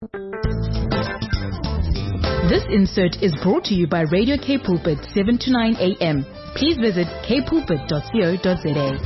This insert is brought to you by Radio K Pulpit 7 to 9 a.m. Please visit kpulpit.co.za.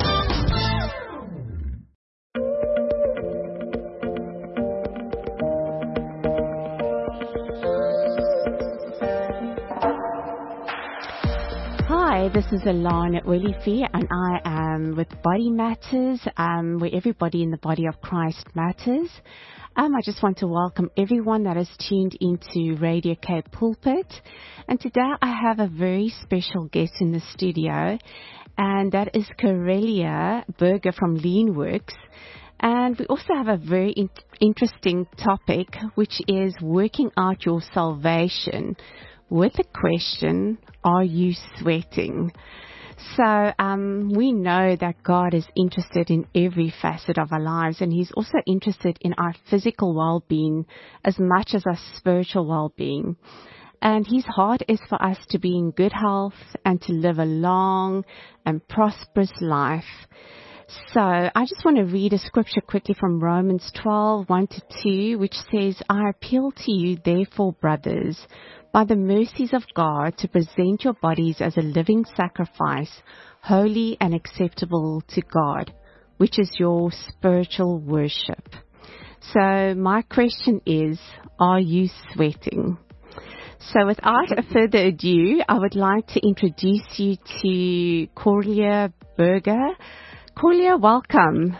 Hi, this is Alana Olivier, and I am with Body Matters, where everybody in the body of Christ matters. I just want to welcome everyone that has tuned into Radio K Pulpit. And today I have a very special guest in the studio, and that is Corelia Berger from Leanworks. And we also have a very interesting topic, which is working out your salvation with the question, are you sweating? So we know that God is interested in every facet of our lives, and He's also interested in our physical well-being as much as our spiritual well-being. And His heart is for us to be in good health and to live a long and prosperous life. So I just want to read a scripture quickly from Romans 12, 1-2, which says, I appeal to you, therefore, brothers, by the mercies of God, to present your bodies as a living sacrifice, holy and acceptable to God, which is your spiritual worship. So my question is, are you sweating? So without further ado, I would like to introduce you to Corelia Berger. Corelia, welcome.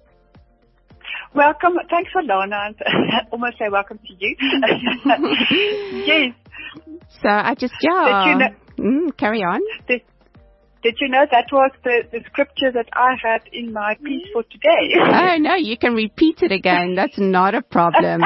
Welcome. Thanks, Alana. I almost say welcome to you. Yes. So I just, carry on. Did you know that was the scripture that I had in my piece for today? Oh, no, you can repeat it again. That's not a problem.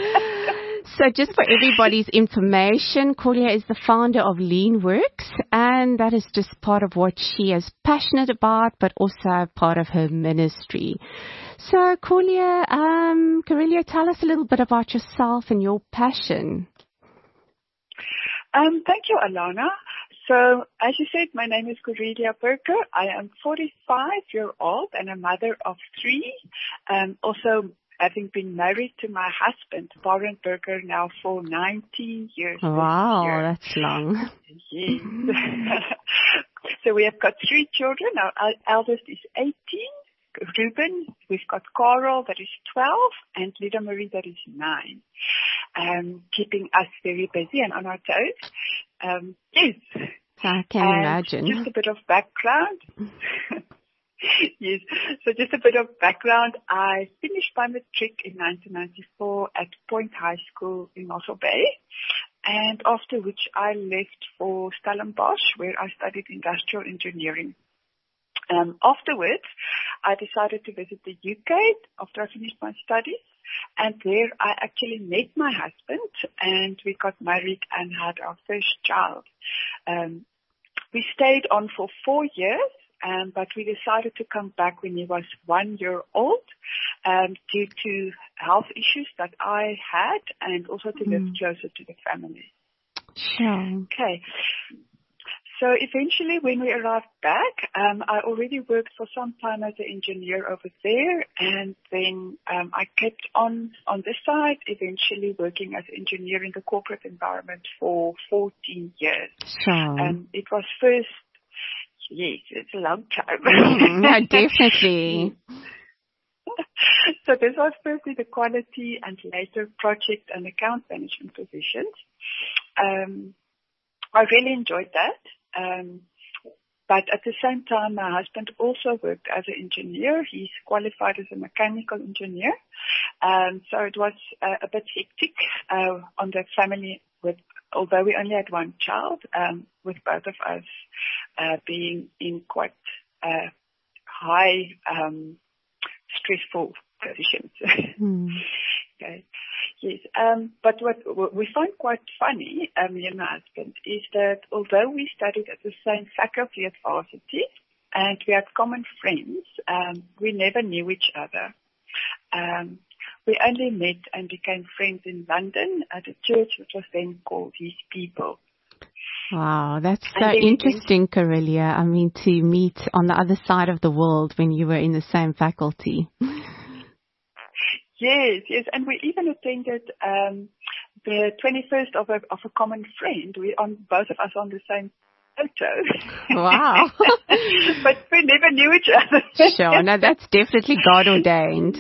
So just for everybody's information, Corelia is the founder of Leanworks, and that is just part of what she is passionate about, but also part of her ministry. So Corelia, tell us a little bit about yourself and your passion. Thank you, Alana. So, as you said, my name is Corelia Berger. I am 45-years-old and a mother of 3. Also, having been married to my husband, Warren Berger, now for 19 years. Wow, that's long. Yes. So we have got 3 children. Our eldest is 18. Ruben, we've got Carl that is 12, and Lida Marie that is 9. Keeping us very busy and on our toes. Yes. I can imagine. Just a bit of background. Yes. So just a bit of background. I finished my matric in 1994 at Point High School in Mossel Bay. And after which I left for Stellenbosch, where I studied industrial engineering. Afterwards, I decided to visit the UK after I finished my studies. And there I actually met my husband, and we got married and had our first child. We stayed on for 4 years. But we decided to come back when he was 1 year old, due to health issues that I had, and also to live closer to the family. Sure. Okay. So eventually when we arrived back, I already worked for some time as an engineer over there, and then I kept on this side, eventually working as an engineer in the corporate environment for 14 years. Sure. It was first... Yes, it's a long time. No, definitely. So this was firstly the quality and later project and account management positions. I really enjoyed that. But at the same time, my husband also worked as an engineer. He's qualified as a mechanical engineer. So it was a bit hectic on the family, although we only had 1 child, with both of us being in quite high, stressful positions. Okay. Yes. But what we find quite funny, me and my husband, is that although we studied at the same faculty at varsity and we had common friends, we never knew each other. We only met and became friends in London at a church which was then called His People. Wow, that's so interesting, Corelia. I mean, to meet on the other side of the world when you were in the same faculty. Yes. And we even attended the 21st of a common friend. Both of us on the same photo. Wow. But we never knew each other. Sure. No, that's definitely God ordained.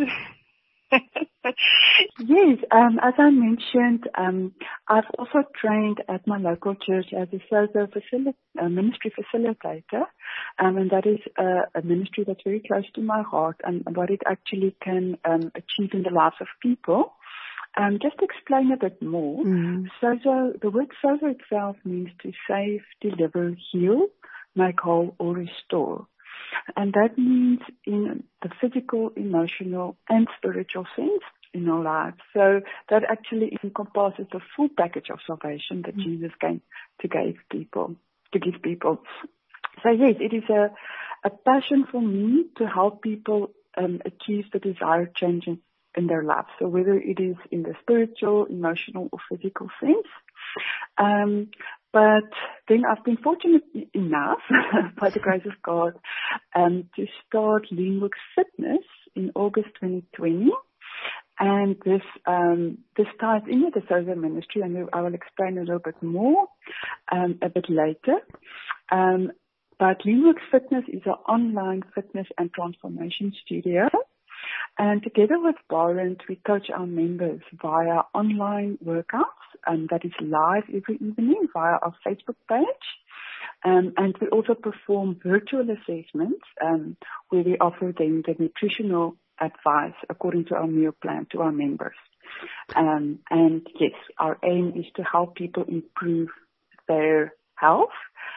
Yes, as I mentioned, I've also trained at my local church as a SOZO ministry facilitator, and that is a ministry that's very close to my heart and what it actually can achieve in the lives of people. Just to explain a bit more, SOZO, the word SOZO itself means to save, deliver, heal, make whole, or restore. And that means in the physical, emotional, and spiritual sense in our lives. So that actually encompasses the full package of salvation that Jesus came to give people. So yes, it is a passion for me to help people achieve the desired changes in their lives. So whether it is in the spiritual, emotional, or physical sense. But then I've been fortunate enough, by the grace of God, to start Leanworks Fitness in August 2020. And this ties in with the SOZO ministry, and I will explain a little bit more a bit later. But Leanworks Fitness is an online fitness and transformation studio. And together with Barend, we coach our members via online workouts, that is live every evening via our Facebook page. And we also perform virtual assessments where we offer them the nutritional advice according to our meal plan to our members. And yes, our aim is to help people improve their health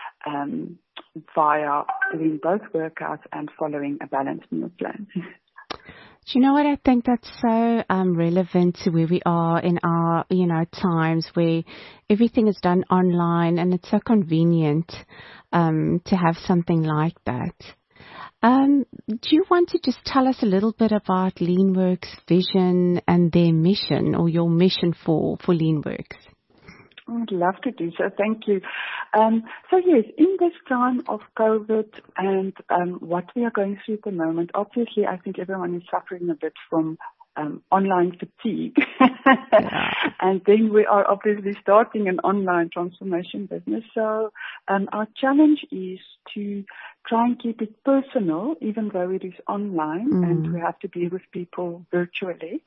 via doing both workouts and following a balanced meal plan. Do you know what? I think that's so relevant to where we are in our, times where everything is done online and it's so convenient to have something like that. Do you want to just tell us a little bit about Leanworks' vision and their mission, or your mission for Leanworks? I'd love to do so. Thank you. So yes, in this time of COVID and what we are going through at the moment, obviously I think everyone is suffering a bit from online fatigue. Yeah. And then we are obviously starting an online transformation business. So our challenge is to try and keep it personal, even though it is online and we have to be with people virtually.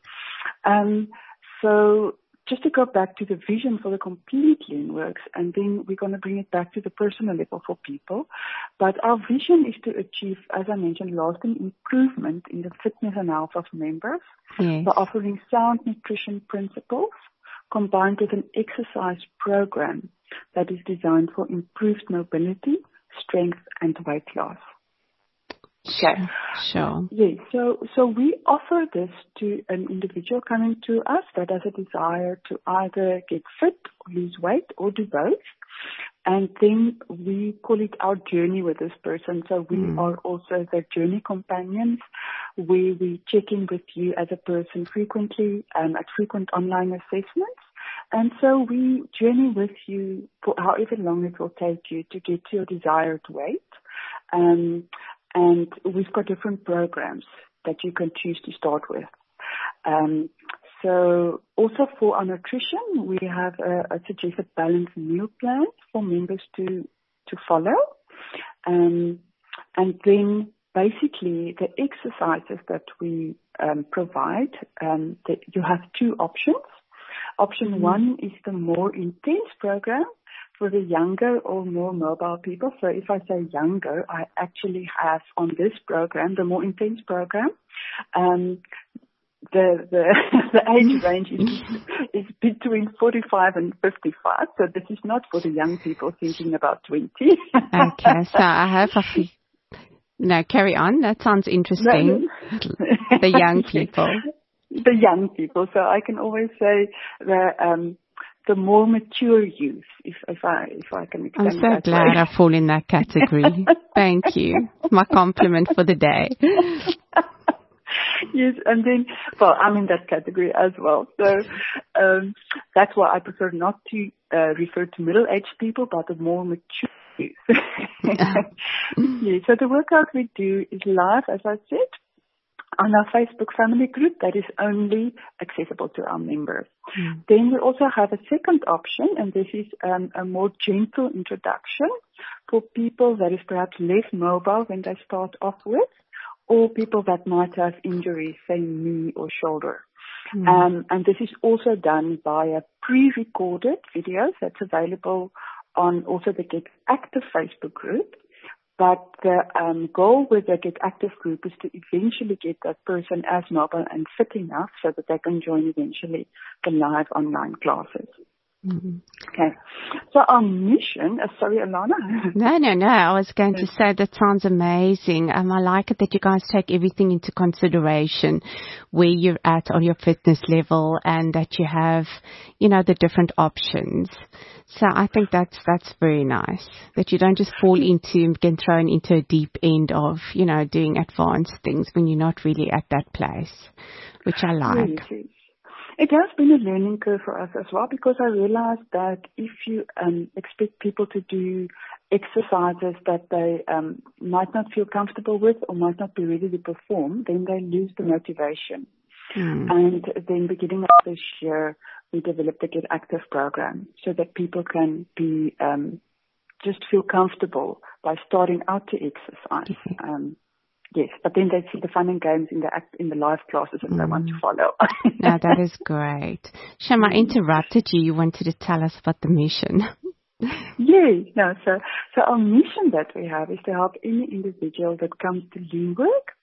So just to go back to the vision for the complete Leanworks, and then we're going to bring it back to the personal level for people. But our vision is to achieve, as I mentioned, lasting improvement in the fitness and health of members by offering sound nutrition principles combined with an exercise program that is designed for improved mobility, strength, and weight loss. Okay. Sure. Yeah. So we offer this to an individual coming to us that has a desire to either get fit, or lose weight, or do both. And then we call it our journey with this person. So we are also the journey companions, where we check in with you as a person frequently at frequent online assessments. And so we journey with you for however long it will take you to get to your desired weight. And we've got different programs that you can choose to start with. So also for our nutrition, we have a suggested balanced meal plan for members to follow. And then basically the exercises that we provide, that you have two options. Option one is the more intense program for the younger or more mobile people. So if I say younger, I actually have on this program, the more intense program, the age range is between 45 and 55. So this is not for the young people thinking about 20. Okay, so I have no, carry on. That sounds interesting. No. The young people. The young people. So I can always say the more mature youth, if I can extend I'm so glad I fall in that category. Thank you. My compliment for the day. Yes, and then, well, I'm in that category as well. So that's why I prefer not to refer to middle-aged people, but the more mature youth. Yeah, so the workout we do is live, as I said. on our Facebook family group that is only accessible to our members. Then we also have a second option, and this is a more gentle introduction for people that is perhaps less mobile when they start off with, or people that might have injuries, say knee or shoulder. And this is also done via pre-recorded videos that's available on also the Get Active Facebook group. But the goal with the Get Active group is to eventually get that person as mobile and fit enough so that they can join eventually the live online classes. Okay. So our mission, sorry, Alana. No. I was going to say that sounds amazing. I like it that you guys take everything into consideration, where you're at on your fitness level, and that you have, the different options. So I think that's very nice, that you don't just get thrown into a deep end of, doing advanced things when you're not really at that place, which I like. Yes. It has been a learning curve for us as well, because I realized that if you expect people to do exercises that they might not feel comfortable with or might not be ready to perform, then they lose the motivation. And then beginning of this year, we developed the Get Active program so that people can be just feel comfortable by starting out to exercise. Yes, but then they see the fun and games in the live classes and they want to follow. No, that is great. Shem, I interrupted you. You wanted to tell us about the mission. Yes, no. So our mission that we have is to help any individual that comes to Lean Work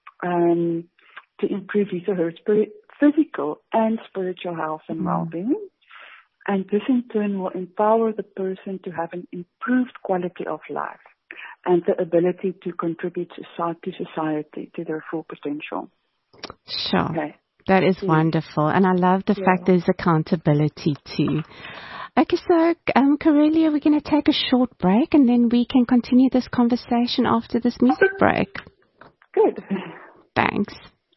to improve his or her physical and spiritual health and well-being. And this in turn will empower the person to have an improved quality of life and the ability to contribute to society to their full potential. Sure. Okay. That is wonderful. And I love the fact there's accountability too. Okay, so Corelia, we're going to take a short break and then we can continue this conversation after this music break. Good. Thanks.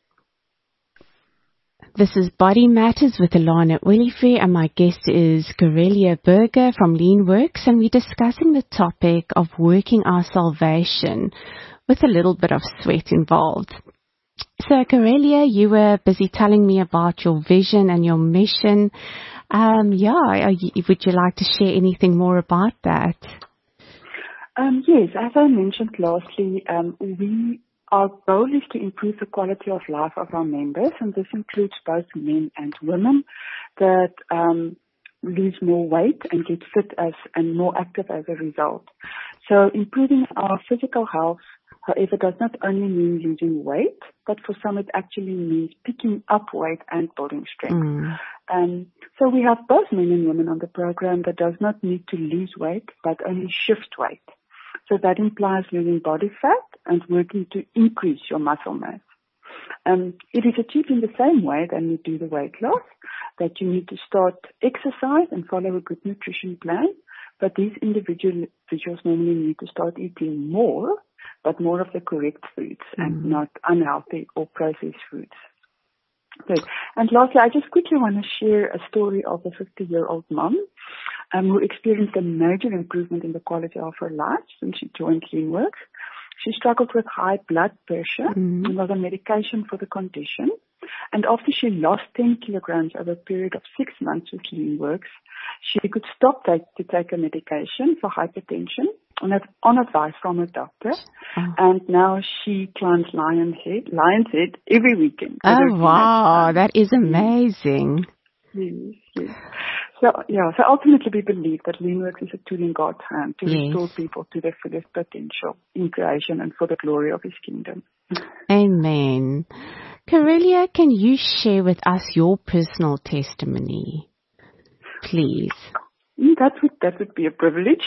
This is Body Matters with Alana Willifree, and my guest is Corelia Berger from Lean Works, and we're discussing the topic of working our salvation with a little bit of sweat involved. So, Corelia, you were busy telling me about your vision and your mission. Would you like to share anything more about that? Yes, as I mentioned lastly, our goal is to improve the quality of life of our members, and this includes both men and women that lose more weight and get fit and more active as a result. So improving our physical health, however, does not only mean losing weight, but for some it actually means picking up weight and building strength. So we have both men and women on the program that does not need to lose weight, but only shift weight. So that implies losing body fat and working to increase your muscle mass. It is achieved in the same way than you do the weight loss, that you need to start exercise and follow a good nutrition plan. But these individuals normally need to start eating more, but more of the correct foods and not unhealthy or processed foods. Good. And lastly, I just quickly want to share a story of a 50-year-old mom who experienced a major improvement in the quality of her life since she joined Lean Works. She struggled with high blood pressure and was on medication for the condition. And after she lost 10 kilograms over a period of 6 months with Lean Works, she could stop to take her medication for hypertension on advice from her doctor. And now she climbs Lion's Head every weekend. Oh, wow. That is amazing. Yes. So ultimately we believe that Lean Works is a tool in God's hand to restore people to their fullest potential in creation and for the glory of His kingdom. Amen. Corelia, can you share with us your personal testimony, please? That would be a privilege.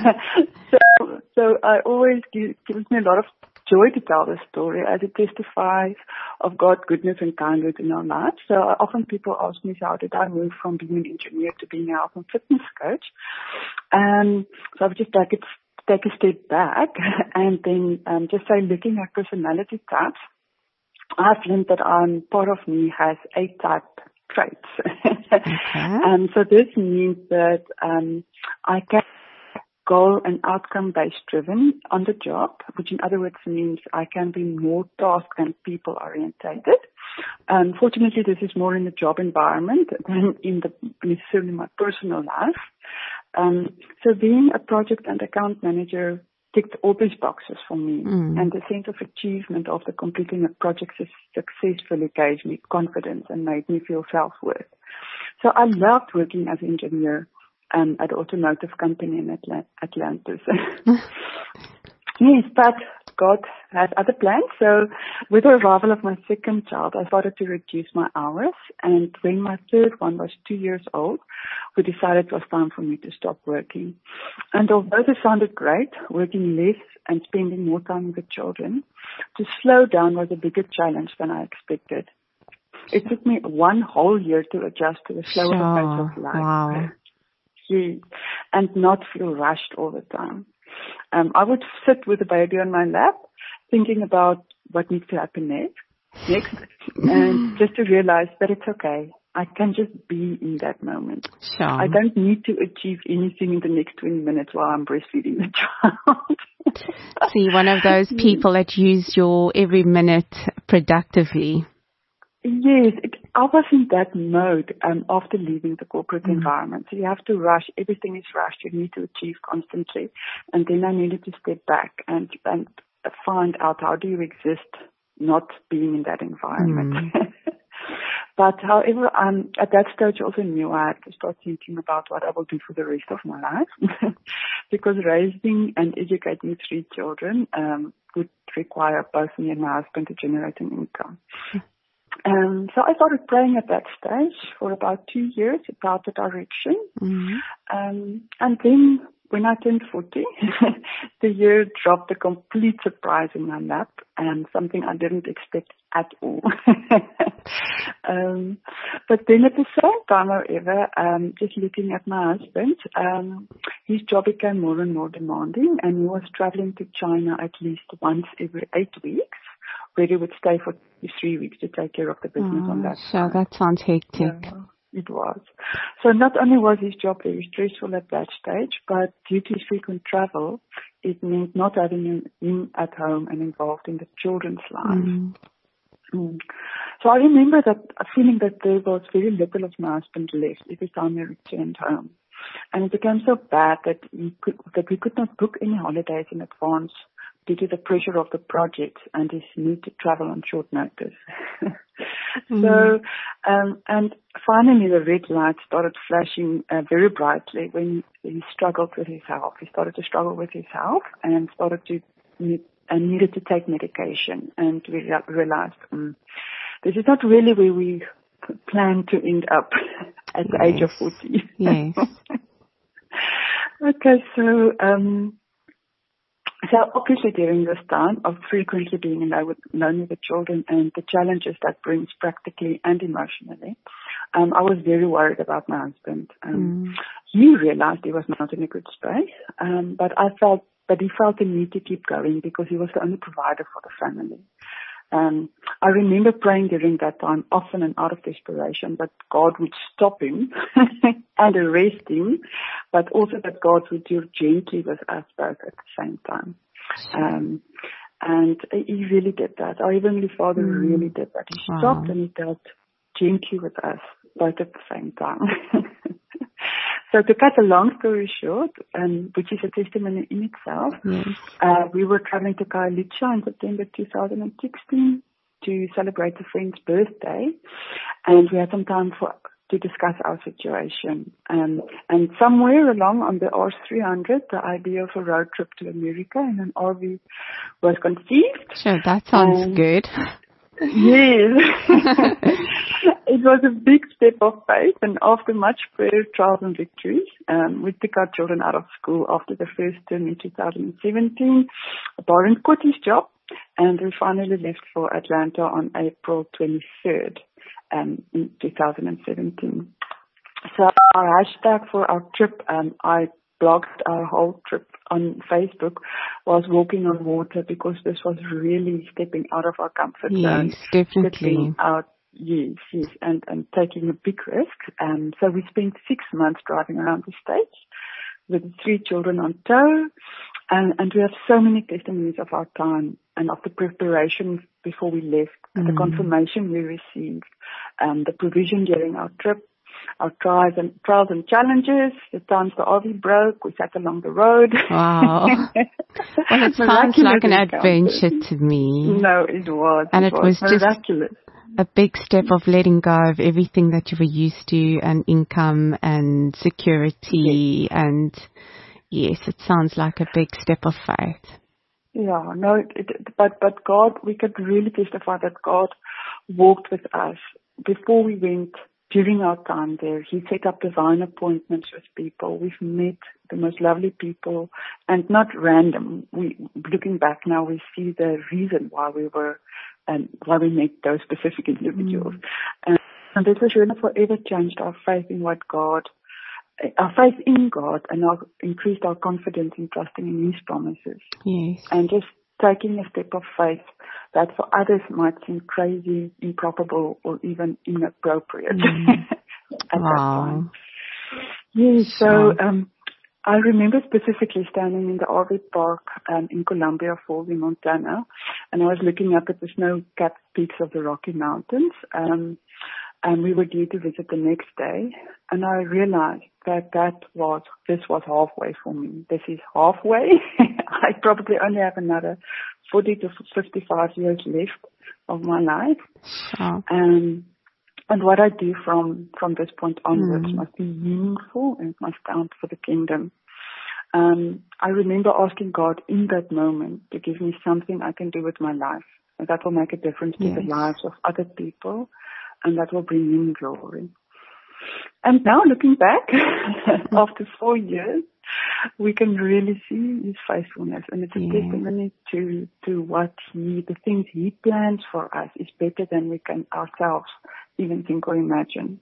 So I always gives me a lot of joy to tell this story as it testifies of God's goodness and kindness in our lives. So often people ask me, how did I move from being an engineer to being a health and fitness coach? So I've just take a step back and then just say, looking at personality types, I've learned that part of me has 8 type traits. Okay. So this means that I can goal and outcome-based driven on the job, which in other words means I can be more task and people-orientated. Fortunately, this is more in the job environment than in necessarily my personal life. So being a project and account manager ticked all these boxes for me, and the sense of achievement after completing a project successfully gave me confidence and made me feel self-worth. So I loved working as an engineer at an automotive company in Atlantis. Yes, but God had other plans. So with the arrival of my second child, I started to reduce my hours. And when my third one was 2 years old, we decided it was time for me to stop working. And although this sounded great, working less and spending more time with the children, to slow down was a bigger challenge than I expected. It took me 1 whole year to adjust to the slower pace of life. Wow. Yes, and not feel rushed all the time. I would sit with the baby on my lap, thinking about what needs to happen next, and just to realize that it's okay. I can just be in that moment. Sure. I don't need to achieve anything in the next 20 minutes while I'm breastfeeding the child. See, one of those people that use your every minute productively. Yes, I was in that mode after leaving the corporate environment. So you have to rush. Everything is rushed. You need to achieve constantly. And then I needed to step back and find out how do you exist not being in that environment. But however, at that stage I also knew I had to start thinking about what I will do for the rest of my life. Because raising and educating 3 children would require both me and my husband to generate an income. So I started praying at that stage for about 2 years about the direction. And then when I turned 40, the year dropped a complete surprise in my lap and something I didn't expect at all. But then at the same time, however, just looking at my husband, his job became more and more demanding, and he was traveling to China at least once every 8 weeks, where he would stay for 3 weeks to take care of the business on that side. So that sounds hectic. Yeah, it was. So not only was his job very stressful at that stage, but due to his frequent travel, it meant not having him at home and involved in the children's lives. So I remember that feeling that there was very little of my husband left every time he returned home. And it became so bad that we could not book any holidays in advance due to the pressure of the project and his need to travel on short notice. So, and finally the red light started flashing very brightly when he struggled with his health. He started to struggle with his health and needed to take medication. And we realized this is not really where we plan to end up at the age of 40. Yes. Okay, so obviously during this time of frequently being alone with the children and the challenges that brings practically and emotionally, I was very worried about my husband. He realized he was not in a good space, but he felt the need to keep going because he was the only provider for the family. I remember praying during that time often and out of desperation that God would stop him and arrest him, but also that God would deal gently with us both at the same time. And he really did that. Our Heavenly Father really did that. He stopped and he dealt gently with us both at the same time. So to cut a long story short, which is a testimony in itself, we were traveling to Khayelitsha in September 2016 to celebrate a friend's birthday, and we had some time to discuss our situation. And somewhere along on the R300, the idea of a road trip to America in an RV was conceived. Sure, that sounds good. Yes. It was a big step of faith, and after much prayer, trials and victories, we took our children out of school after the first term in 2017. Baron quit his job, and we finally left for Atlanta on April 23rd in 2017. So our hashtag for our trip, I blogged our whole trip on Facebook, was walking on water, because this was really stepping out of our comfort zone. Yes, definitely. Stepping out, yes, and taking a big risk. So we spent 6 months driving around the States, with 3 children on tow. And we have so many testimonies of our time and of the preparation before we left, and the confirmation we received, the provision during our trip, our trials and challenges, the times the RV broke, we sat along the road. Wow. Well, it sounds like an adventure to me. No, it was. And it was miraculous. Just a big step of letting go of everything that you were used to, and income and security. Yes. And yes, it sounds like a big step of faith. Yeah, no, but God, we could really testify that God walked with us before we went. During our time there, He set up divine appointments with people. We've met the most lovely people, and not random. Looking back now, we see the reason why we met those specific individuals. And this has really forever changed our faith in God, and increased our confidence in trusting in His promises. Yes. And just taking a step of faith that for others might seem crazy, improbable, or even inappropriate at that time. Yes, so I remember specifically standing in the RV park in Columbia Falls in Montana, and I was looking up at the snow-capped peaks of the Rocky Mountains, and we were due to visit the next day, and I realized that this was halfway for me. This is halfway. I probably only have another 40 to 55 years left of my life. Oh. And what I do from this point onwards must be meaningful and must count for the kingdom. I remember asking God in that moment to give me something I can do with my life, and that will make a difference to the lives of other people, and that will bring Him glory. And now looking back, after 4 years, we can really see His faithfulness, and it's a testimony to what the things He plans for us is better than we can ourselves even think or imagine.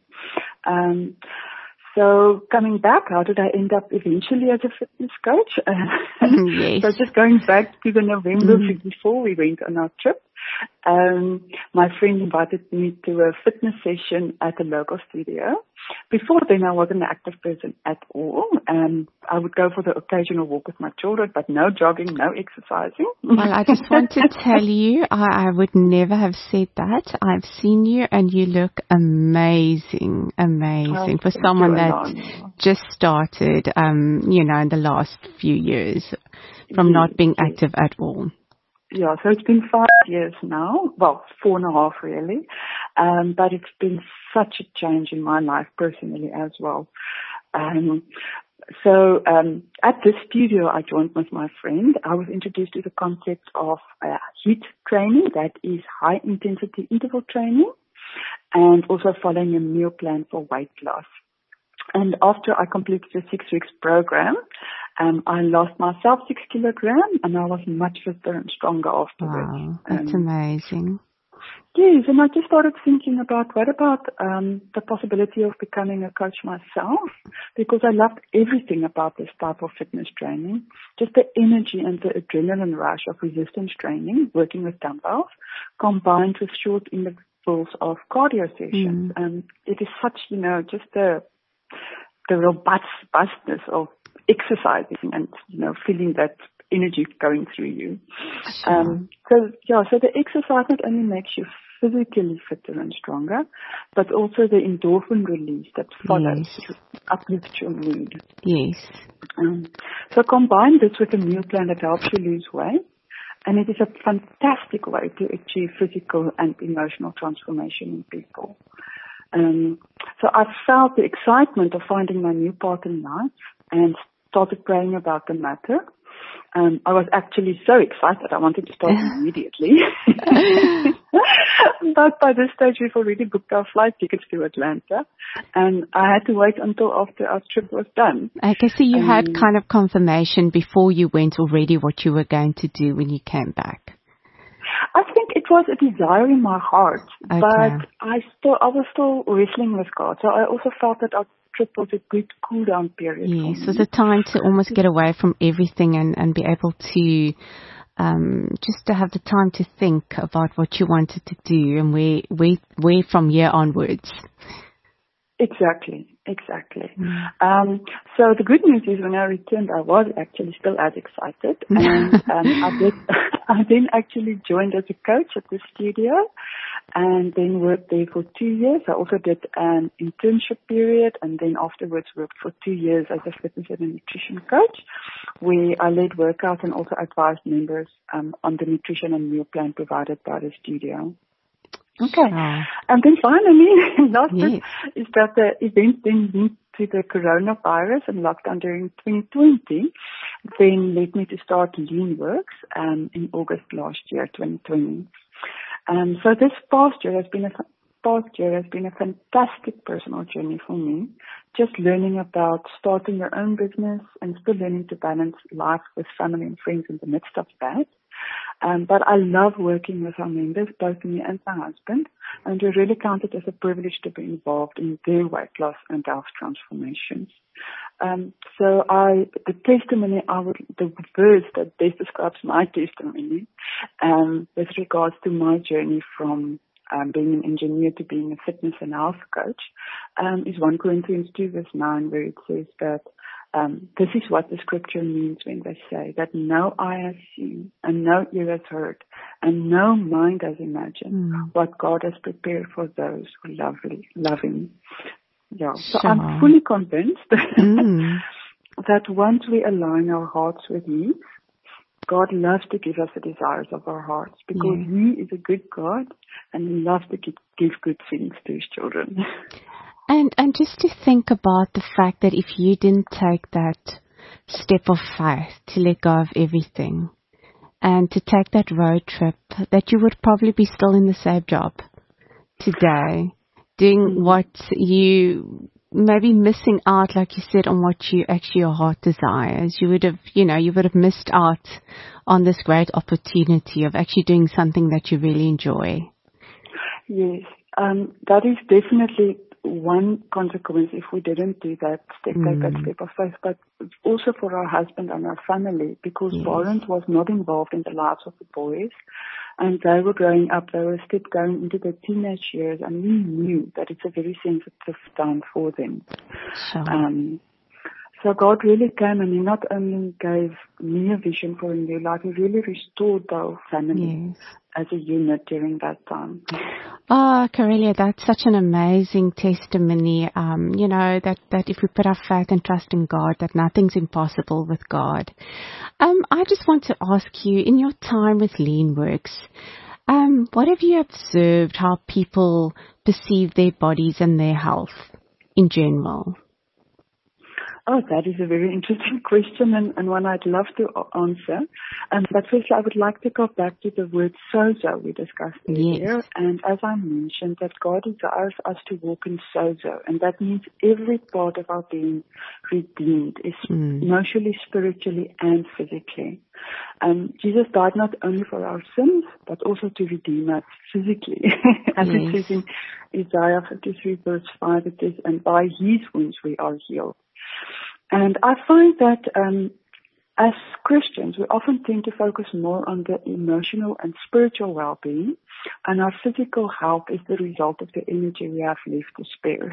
So coming back, how did I end up eventually as a fitness coach? So just going back to the November before we went on our trip, my friend invited me to a fitness session at a local studio. Before then, I wasn't an active person at all. I would go for the occasional walk with my children, but no jogging, no exercising. Well, I just want to tell you, I would never have said that. I've seen you, and you look amazing, for someone that just started, in the last few years from not being active at all. Yeah, so it's been 5 years now. Well, 4.5 really. But it's been such a change in my life personally as well. So at this studio I joined with my friend, I was introduced to the concept of HIIT training, that is high intensity interval training, and also following a meal plan for weight loss. And after I completed the 6 weeks program, I lost myself 6 kilograms, and I was much fitter and stronger afterwards. Wow, that's amazing. Yes, and I just started thinking about the possibility of becoming a coach myself, because I loved everything about this type of fitness training. Just the energy and the adrenaline rush of resistance training, working with dumbbells, combined with short intervals of cardio sessions. It is such, just the robustness of exercising and, feeling that energy going through you. Sure. So the exercise not only makes you physically fitter and stronger, but also the endorphin release that follows to uplift your mood. Yes. So combine this with a meal plan that helps you lose weight, and it is a fantastic way to achieve physical and emotional transformation in people. So I felt the excitement of finding my new path in life and started praying about the matter. I was actually so excited I wanted to start immediately. But by this stage we've already booked our flight tickets to Atlanta, and I had to wait until after our trip was done. I can see you had kind of confirmation before you went already what you were going to do when you came back. I think it was a desire in my heart, but I was still wrestling with God. So I also felt that our trip was a good cool down period. Yes, it was a time to almost get away from everything and be able to just to have the time to think about what you wanted to do and where from here onwards. Exactly. So the good news is when I returned, I was actually still as excited. And I then actually joined as a coach at the studio and then worked there for 2 years. I also did an internship period and then afterwards worked for 2 years as a fitness and nutrition coach, where I led workouts and also advised members on the nutrition and meal plan provided by the studio. Okay. Wow. And then finally, last bit is that the event then linked to the coronavirus and lockdown during 2020 then led me to start Leanworks in August last year, 2020. So this past year has been a fantastic personal journey for me, just learning about starting your own business and still learning to balance life with family and friends in the midst of that. But I love working with our members, both me and my husband, and we really count it as a privilege to be involved in their weight loss and health transformations. So the verse that best describes my testimony, with regards to my journey from being an engineer to being a fitness and health coach, is 1 Corinthians 2 verse 9, where it says that this is what the scripture means when they say that no eye has seen and no ear has heard and no mind has imagined what God has prepared for those who love Him. Yeah. So I'm fully convinced that once we align our hearts with His, God loves to give us the desires of our hearts because He is a good God and He loves to give good things to His children. And just to think about the fact that if you didn't take that step of faith to let go of everything and to take that road trip, that you would probably be still in the same job today, doing what you maybe missing out, like you said, on what your heart desires. You would have missed out on this great opportunity of actually doing something that you really enjoy. Yes, that is definitely one consequence if we didn't do that take that step of faith, but also for our husband and our family, because Barend was not involved in the lives of the boys, and they were growing up, they were still going into their teenage years, and we knew that it's a very sensitive time for them. So God really came and He not only gave me a vision for a new life, He really restored our family as a unit during that time. Oh, Corelia, that's such an amazing testimony. That if we put our faith and trust in God, that nothing's impossible with God. I just want to ask you, in your time with Leanworks, what have you observed how people perceive their bodies and their health in general? Oh, that is a very interesting question and one I'd love to answer. But first, I would like to go back to the word sozo we discussed earlier. And as I mentioned, that God desires us to walk in sozo. And that means every part of our being redeemed, is emotionally, spiritually, and physically. Jesus died not only for our sins, but also to redeem us physically. As it says in Isaiah 53 verse 5, it says, and by His wounds we are healed. And I find that as Christians, we often tend to focus more on the emotional and spiritual well-being, and our physical health is the result of the energy we have left to spare.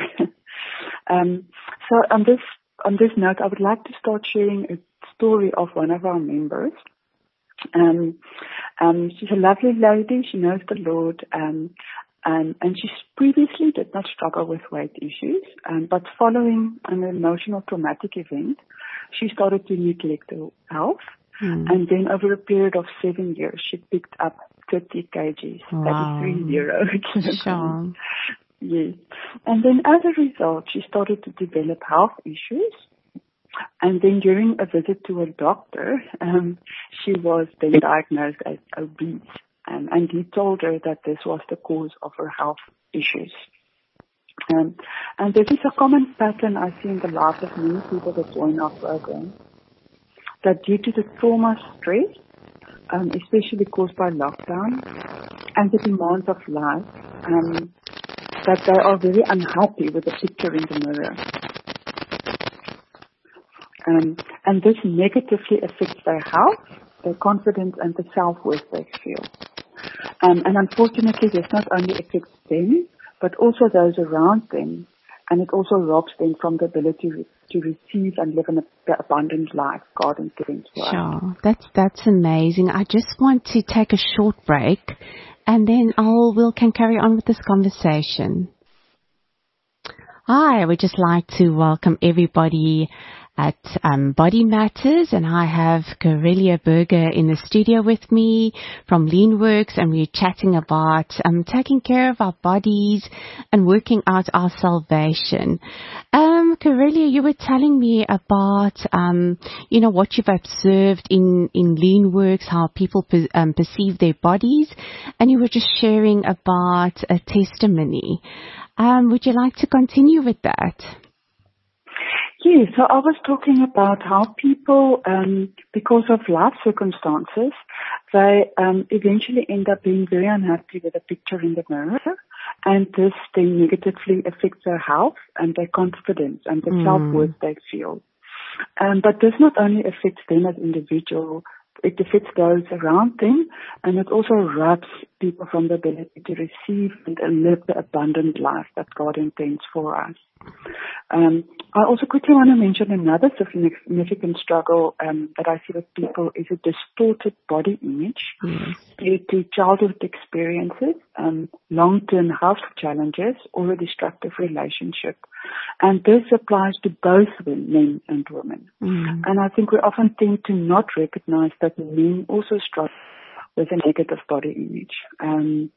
So on this note, I would like to start sharing a story of one of our members. She's a lovely lady. She knows the Lord. And she previously did not struggle with weight issues, but following an emotional traumatic event, she started to neglect her health. And then over a period of 7 years, she picked up 30 kgs. Wow. That is 30 Sure. Yes. And then as a result, she started to develop health issues. And then during a visit to a doctor, she was then diagnosed as obese. And he told her that this was the cause of her health issues. And this is a common pattern I see in the lives of many people that join our program, that due to the trauma stress, especially caused by lockdown, and the demands of life, that they are very unhappy with the picture in the mirror. And this negatively affects their health, their confidence, and the self-worth they feel. And unfortunately, this not only affects them, but also those around them, and it also robs them from the ability to receive and live in the abundant life God intends for us. Sure. That's amazing. I just want to take a short break, and then we can carry on with this conversation. Hi, we'd just like to welcome everybody at Body Matters, and I have Corelia Berger in the studio with me from Leanworks, and we're chatting about taking care of our bodies and working out our salvation. Corelia, you were telling me about what you've observed in Leanworks, how people perceive their bodies, and you were just sharing about a testimony. Would you like to continue with that? Yes, so I was talking about how people, because of life circumstances, they eventually end up being very unhappy with a picture in the mirror, and this then negatively affects their health and their confidence and the self-worth they feel. But this not only affects them as individuals, it affects those around them, and it also robs people from the ability to receive and live the abundant life that God intends for us. I also quickly want to mention another significant struggle that I see with people is a distorted body image due to childhood experiences, long-term health challenges, or a destructive relationship. And this applies to both men and women. And I think we often tend to not recognize that men also struggle with a negative body image.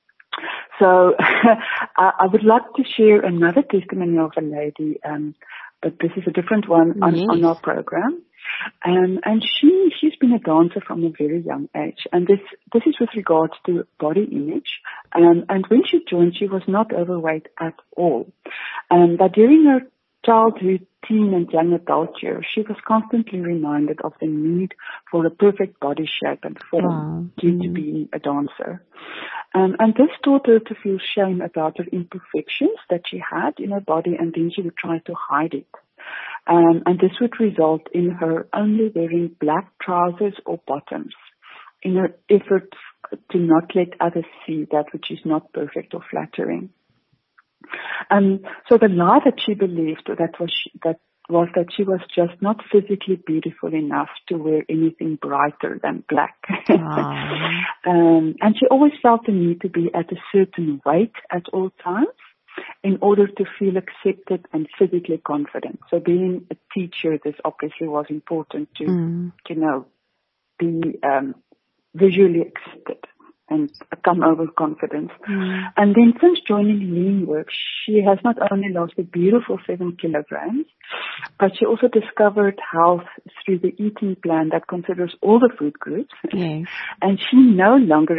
So I would like to share another testimony of a lady, but this is a different one on our program. And she's been a dancer from a very young age. And this is with regards to body image. And when she joined, she was not overweight at all. But during her childhood, teen and young adult years, she was constantly reminded of the need for a perfect body shape and form due to being a dancer. And this taught her to feel shame about her imperfections that she had in her body, and then she would try to hide it. And this would result in her only wearing black trousers or bottoms in her efforts to not let others see that which is not perfect or flattering. So the lie that she believed was that she was just not physically beautiful enough to wear anything brighter than black. And she always felt the need to be at a certain weight at all times in order to feel accepted and physically confident. So being a teacher, this obviously was important to be visually accepted and come over confidence. And then since joining Leanworks, she has not only lost a beautiful 7 kilograms, but she also discovered health through the eating plan that considers all the food groups. Yes. And she no longer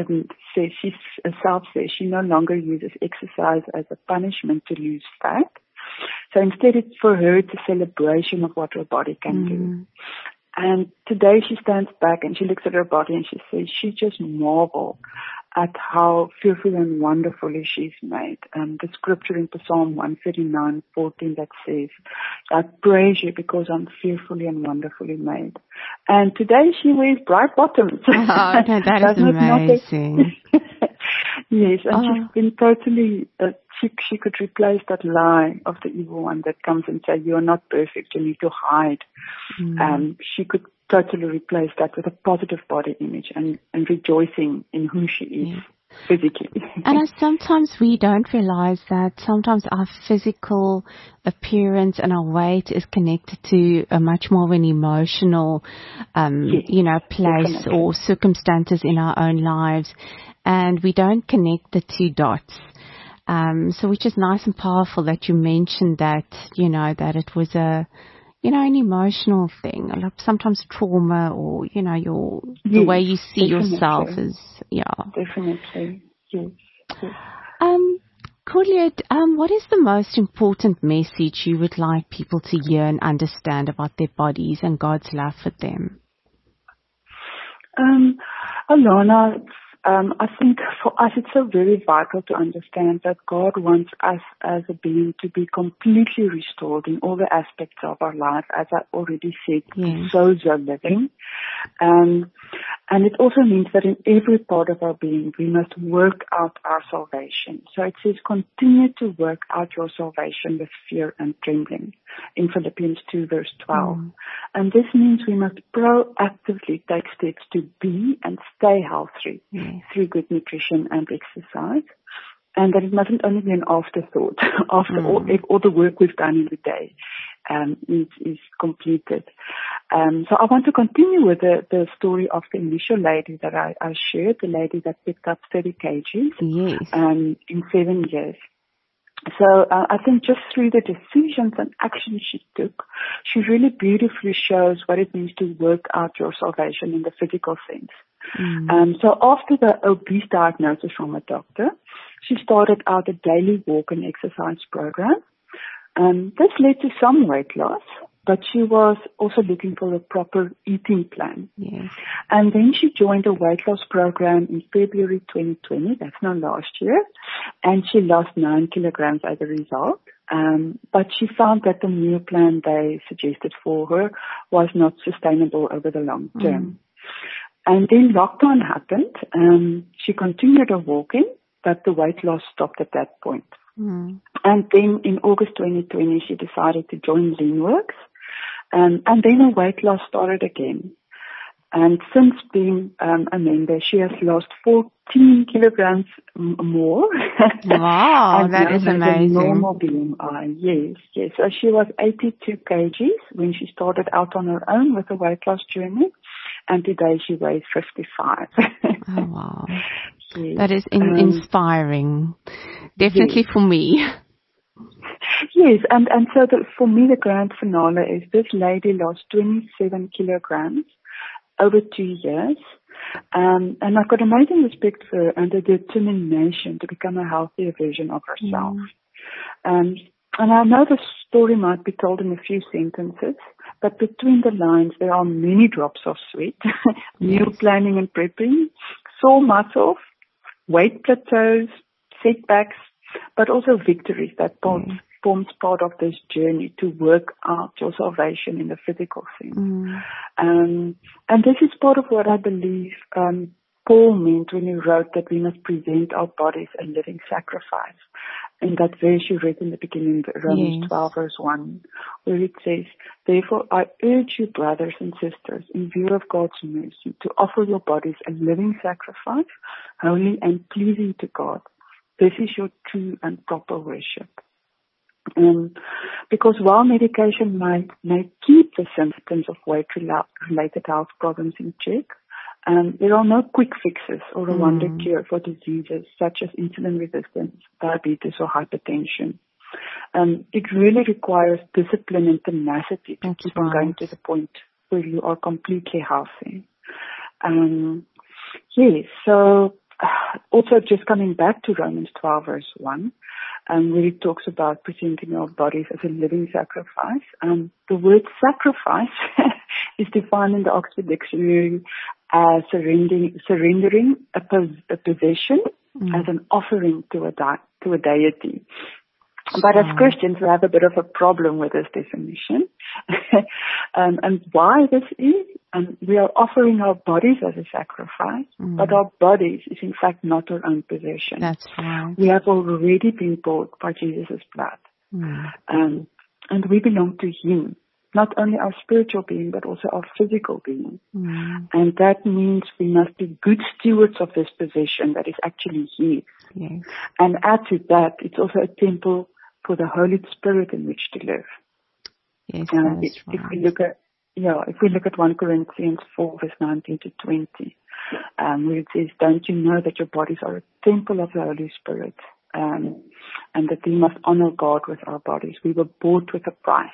she no longer uses exercise as a punishment to lose fat. So instead, it's for her it's a celebration of what her body can do. And today she stands back and she looks at her body and she says she just marvels at how fearfully and wonderfully she's made. The scripture in Psalm 139:14 that says, I praise you because I'm fearfully and wonderfully made. And today she wears bright bottoms. Oh, okay, that is amazing. Yes, and she's been totally, she could replace that lie of the evil one that comes and say, you're not perfect, you need to hide. She could totally replace that with a positive body image and rejoicing in who she is physically. And sometimes we don't realize that sometimes our physical appearance and our weight is connected to a much more of an emotional, place definitely. Or circumstances in our own lives. And we don't connect the two dots. So which is nice and powerful that you mentioned that, that it was an emotional thing, like sometimes trauma or, the way you see yourself is, Definitely, yes. Corelia, what is the most important message you would like people to hear and understand about their bodies and God's love for them? Alana, I think for us it's so very vital to understand that God wants us as a being to be completely restored in all the aspects of our life, as I already said, sozo living. And it also means that in every part of our being, we must work out our salvation. So it says, continue to work out your salvation with fear and trembling in Philippians 2 verse 12. And this means we must proactively take steps to be and stay healthy through good nutrition and exercise. And that it mustn't only be an afterthought after all the work we've done in the day is completed. So I want to continue with the story of the initial lady that I shared, the lady that picked up 30 kgs in 7 years. So I think just through the decisions and actions she took, she really beautifully shows what it means to work out your salvation in the physical sense. So after the obese diagnosis from a doctor, she started out a daily walk and exercise program. This led to some weight loss, but she was also looking for a proper eating plan. And then she joined a weight loss program in February 2020, that's now last year, and she lost 9 kilograms as a result. But she found that the meal plan they suggested for her was not sustainable over the long term. And then lockdown happened, and she continued her walking, but the weight loss stopped at that point. And then in August 2020, she decided to join Leanworks, and then her weight loss started again. And since being a member, she has lost 14 kilograms more. Wow, that is amazing. Normal BMI, yes. So she was 82 kgs when she started out on her own with a weight loss journey, and today she weighs 55. Oh, wow. Yes. That is inspiring. Definitely for me. Yes, and so for me the grand finale is this lady lost 27 kilograms over 2 years. And I've got amazing respect for her and the determination to become a healthier version of herself. And I know the story might be told in a few sentences, but between the lines there are many drops of sweat, meal planning and prepping, sore muscles, weight plateaus, setbacks, but also victories that forms part of this journey to work out your salvation in the physical sense. And this is part of what I believe Paul meant when he wrote that we must present our bodies a living sacrifice. In that verse you read in the beginning, Romans 12 verse 1, where it says, therefore I urge you, brothers and sisters, in view of God's mercy, to offer your bodies a living sacrifice, holy and pleasing to God. This is your true and proper worship. Because while medication may keep the symptoms of weight-related health problems in check, there are no quick fixes or a wonder cure for diseases such as insulin resistance, diabetes, or hypertension. It really requires discipline and tenacity to keep on going to the point where you are completely healthy. So also just coming back to Romans 12 verse 1, where it talks about presenting our bodies as a living sacrifice. The word sacrifice is defined in the Oxford Dictionary as surrendering a possession as an offering to a deity. But as Christians, we have a bit of a problem with this definition. And why this is, we are offering our bodies as a sacrifice, but our bodies is in fact not our own possession. That's right. We have already been bought by Jesus' blood. And we belong to Him, not only our spiritual being, but also our physical being. And that means we must be good stewards of this possession that is actually His. Yes. And add to that, it's also a temple for the Holy Spirit in which to live. Yes, that is right. If we look at 1 Corinthians 4 verse 19 to 20, where it says, don't you know that your bodies are a temple of the Holy Spirit, and that we must honor God with our bodies. We were bought with a price.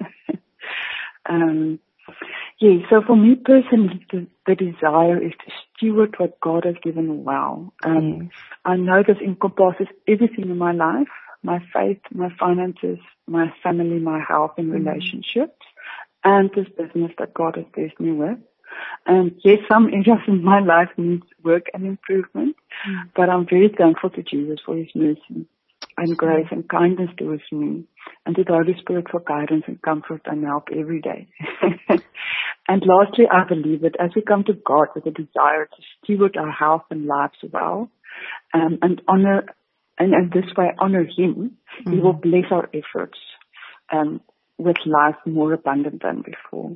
So for me personally, the desire is to steward what God has given well. I know this encompasses everything in my life, my faith, my finances, my family, my health and relationships, and this business that God has blessed me with. And yes, some areas in my life need work and improvement, but I'm very thankful to Jesus for his mercy and grace and kindness towards me, and to the Holy Spirit for guidance and comfort and help every day. And lastly, I believe that as we come to God with a desire to steward our health and lives well, and honor, and this way honor him, he will bless our efforts with life more abundant than before.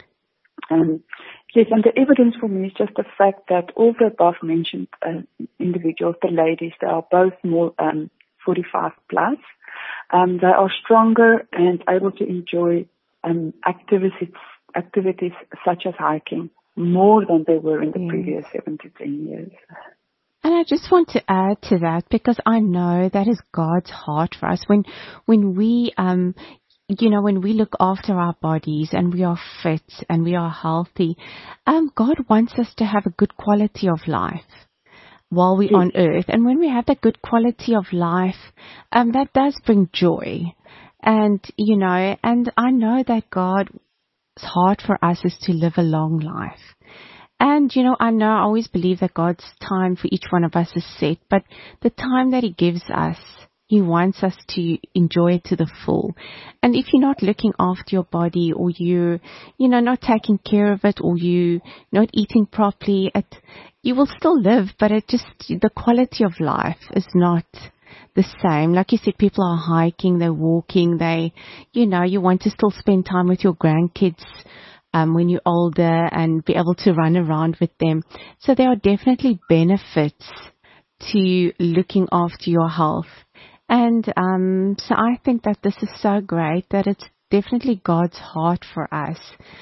Yes, and the evidence for me is just the fact that all the above mentioned individuals, the ladies, they are both more 45 plus. They are stronger and able to enjoy activities such as hiking more than they were in the previous 7 to 10 years. And I just want to add to that, because I know that is God's heart for us. When we, when we look after our bodies and we are fit and we are healthy, God wants us to have a good quality of life while we're on earth. And when we have that good quality of life, that does bring joy. And, and I know that God's heart for us is to live a long life. And, I always believe that God's time for each one of us is set, but the time that he gives us, he wants us to enjoy it to the full. And if you're not looking after your body, or you're not taking care of it, or you're not eating properly, you will still live, but the quality of life is not the same. Like you said, people are hiking, they're walking, you want to still spend time with your grandkids when you're older and be able to run around with them. So there are definitely benefits to looking after your health. And so I think that this is so great, that it's definitely God's heart for us,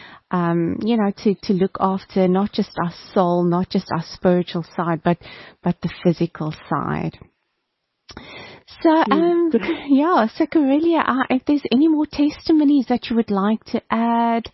to look after not just our soul, not just our spiritual side, but the physical side. So, so Corelia, if there's any more testimonies that you would like to add,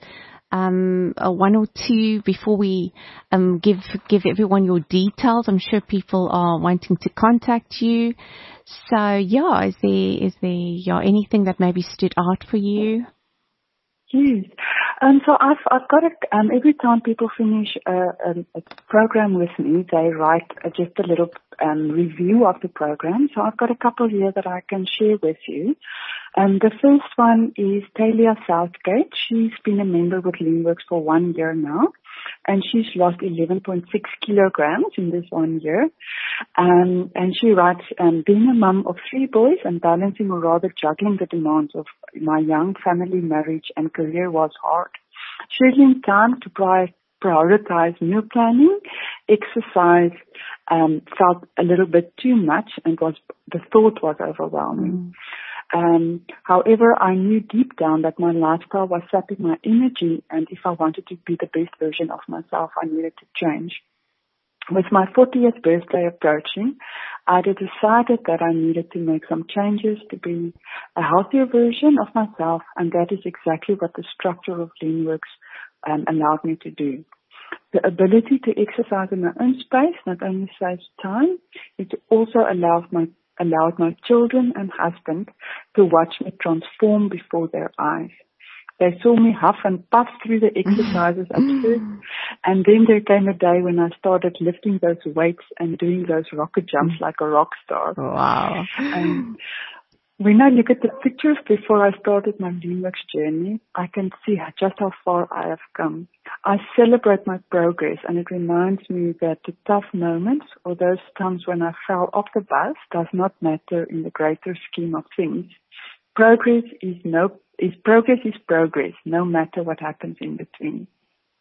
one or two before we give everyone your details. I'm sure people are wanting to contact you. So is there anything that maybe stood out for you? Yes. So I've got every time people finish a program with me, they write just a little review of the program. So I've got a couple here that I can share with you. The first one is Talia Southgate. She's been a member with Leanworks for 1 year now, and she's lost 11.6 kilograms in this 1 year. And she writes, being a mum of 3 boys and balancing or rather juggling the demands of my young family, marriage and career was hard. Scheduling time to prioritize meal planning, exercise felt a little bit too much, and the thought was overwhelming. However, I knew deep down that my lifestyle was sapping my energy, and if I wanted to be the best version of myself, I needed to change. With my 40th birthday approaching, I decided that I needed to make some changes to be a healthier version of myself, and that is exactly what the structure of Leanworks allowed me to do. The ability to exercise in my own space not only saves time, it also allowed my children and husband to watch me transform before their eyes. They saw me huff and puff through the exercises at first, and then there came a day when I started lifting those weights and doing those rocket jumps like a rock star. Wow. When I look at the pictures before I started my Leanworks journey, I can see just how far I have come. I celebrate my progress, and it reminds me that the tough moments or those times when I fell off the bus does not matter in the greater scheme of things. Progress is progress, no matter what happens in between.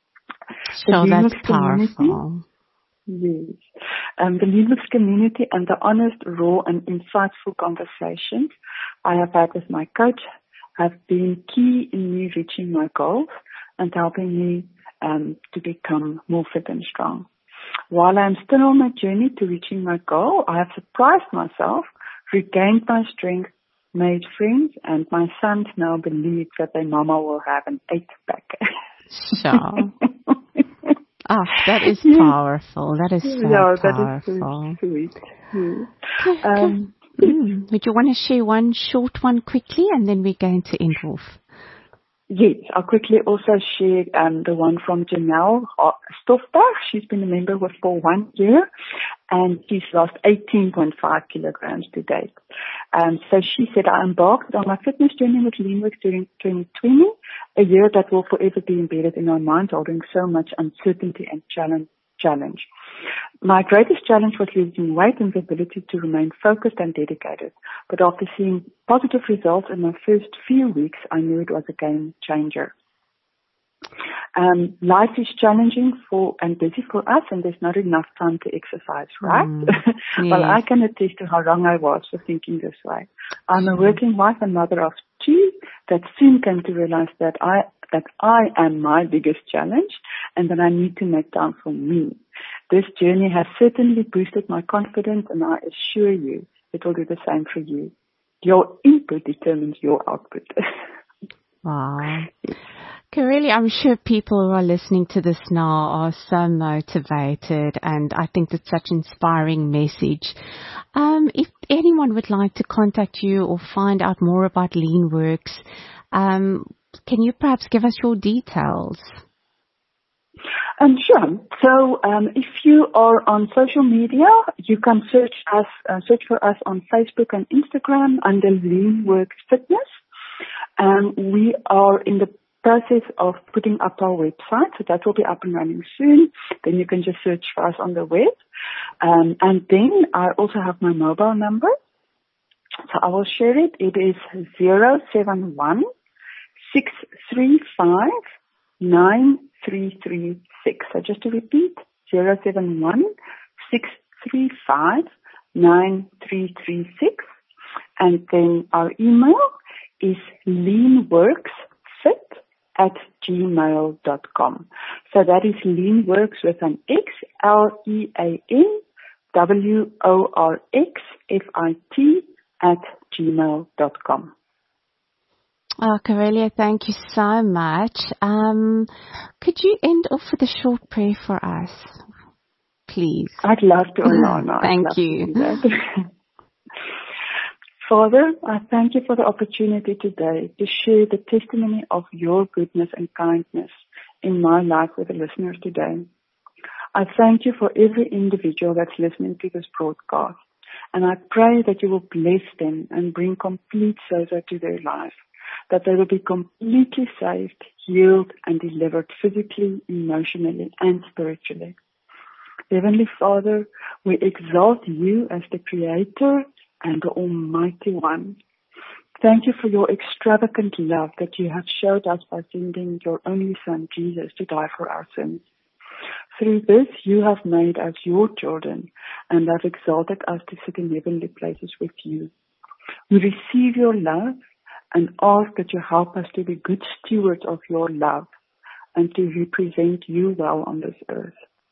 So that's powerful. Yes. The Leanworks community and the honest, raw and insightful conversations I have had with my coach have been key in me reaching my goals and helping me to become more fit and strong. While I am still on my journey to reaching my goal, I have surprised myself, regained my strength, made friends, and my sons now believe that their mama will have an 8-pack. Sure. Oh, that is powerful. That is so powerful. That is so sweet. Would you want to share one short one quickly, and then we're going to end off? Yes, I'll quickly also share the one from Janelle Stoffberg. She's been a member for 1 year, and she's lost 18.5 kilograms to date. So she said, I embarked on my fitness journey with Leanworks during 2020, a year that will forever be embedded in our minds, holding so much uncertainty and challenge. My greatest challenge was losing weight and the ability to remain focused and dedicated. But after seeing positive results in my first few weeks, I knew it was a game changer. Life is challenging and busy for us, and there's not enough time to exercise, right? Yes. Well, I can attest to how wrong I was for thinking this way. I'm a working wife and mother of 2 that soon came to realize that I am my biggest challenge and that I need to make time for me. This journey has certainly boosted my confidence, and I assure you it will do the same for you. Your input determines your output. Wow. Corelli, I'm sure people who are listening to this now are so motivated, and I think it's such an inspiring message. If anyone would like to contact you or find out more about Leanworks, can you perhaps give us your details? Sure. So if you are on social media, you can search for us on Facebook and Instagram under Leanworks Fitness. We are in the process of putting up our website, so that will be up and running soon. Then you can just search for us on the web. And then I also have my mobile number. So I will share it. It is 071 635 9336. So just to repeat, 071 635 9336. And then our email is leanworksfit@gmail.com. So that is Leanworks with an X, LEANWORXFIT@gmail.com. Oh, Corelli, thank you so much. Could you end off with a short prayer for us, please? I'd love to, Alana. Thank you. Father, I thank you for the opportunity today to share the testimony of your goodness and kindness in my life with the listeners today. I thank you for every individual that's listening to this broadcast, and I pray that you will bless them and bring complete sozo to their life, that they will be completely saved, healed, and delivered physically, emotionally, and spiritually. Heavenly Father, we exalt you as the Creator and the Almighty One. Thank you for your extravagant love that you have showed us by sending your only Son, Jesus, to die for our sins. Through this, you have made us your children and have exalted us to sit in heavenly places with you. We receive your love and ask that you help us to be good stewards of your love and to represent you well on this earth.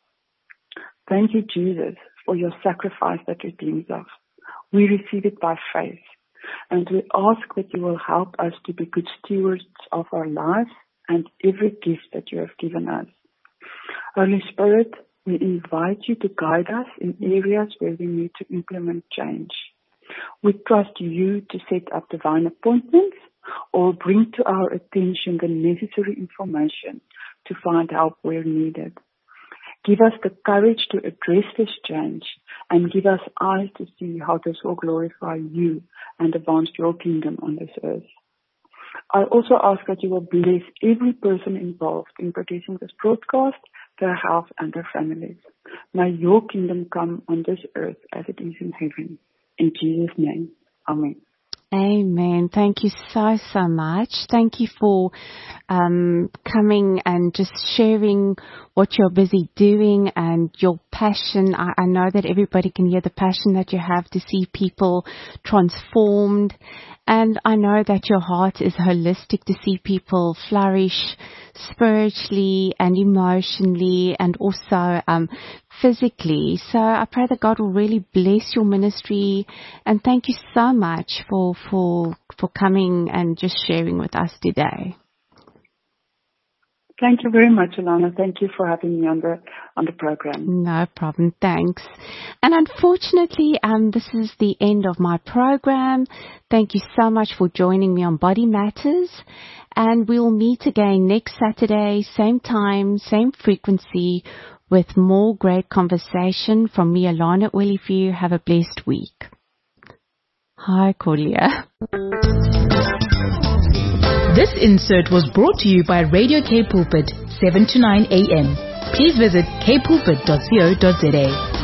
Thank you, Jesus, for your sacrifice that redeems us. We receive it by faith, and we ask that you will help us to be good stewards of our lives and every gift that you have given us. Holy Spirit, we invite you to guide us in areas where we need to implement change. We trust you to set up divine appointments or bring to our attention the necessary information to find help where needed. Give us the courage to address this change and give us eyes to see how this will glorify you and advance your kingdom on this earth. I also ask that you will bless every person involved in producing this broadcast, their health and their families. May your kingdom come on this earth as it is in heaven. In Jesus' name, amen. Amen. Thank you so much. Thank you for coming and just sharing what you're busy doing and your passion. I know that everybody can hear the passion that you have to see people transformed. And I know that your heart is holistic to see people flourish spiritually and emotionally and also physically. So I pray that God will really bless your ministry. And thank you so much for coming and just sharing with us today. Thank you very much, Alana. Thank you for having me on the program. No problem. Thanks. And unfortunately, this is the end of my program. Thank you so much for joining me on Body Matters. And we'll meet again next Saturday, same time, same frequency, with more great conversation from me, Alana Olivier. Have a blessed week. Hi, Cordelia. This insert was brought to you by Radio K Pulpit, 7 to 9 a.m. Please visit kpulpit.co.za.